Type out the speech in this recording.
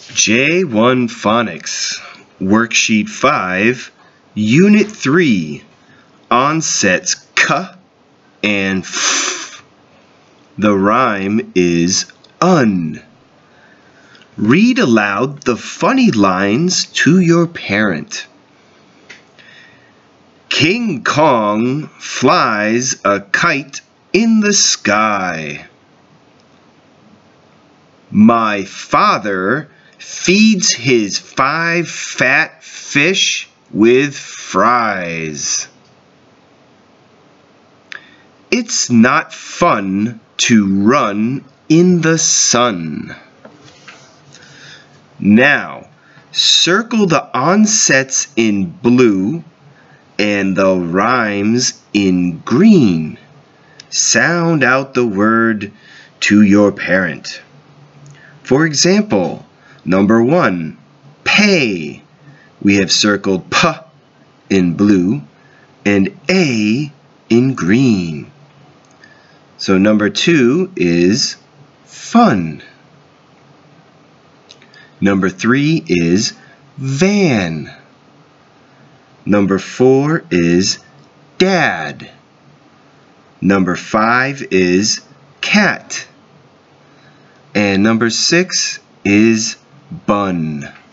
J1 Phonics, Worksheet 5, Unit 3, onsets k and f. The rhyme is un. Read aloud the funny lines to your parent. King Kong flies a kite in the sky. My father feeds his 5 fat fish with fries. It's not fun to run in the sun. Now, circle the onsets in blue and the rhymes in green. Sound out the word to your parent. For example, number 1, pay. We have circled p in blue and a in green. So number 2 is fun. Number 3 is van. Number 4 is dad. Number 5 is cat. And number 6 is bun.